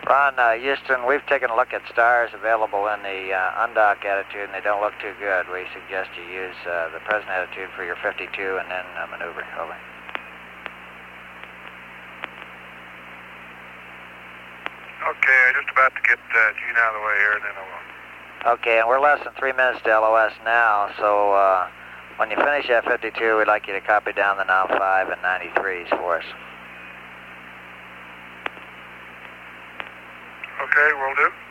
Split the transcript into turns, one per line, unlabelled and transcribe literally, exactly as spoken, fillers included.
Ron, uh, Houston, we've taken a look at stars available in the uh, undock attitude, and they don't look too good. We suggest you use uh, the present attitude for your fifty-two and then uh, maneuver. Over.
Okay, I'm just about to get uh, Gene out of the way here, and then I will.
Okay, and we're less than three minutes to L O S now, so uh, when you finish at fifty-two, we'd like you to copy down the now five and ninety-threes for us.
Okay, will do.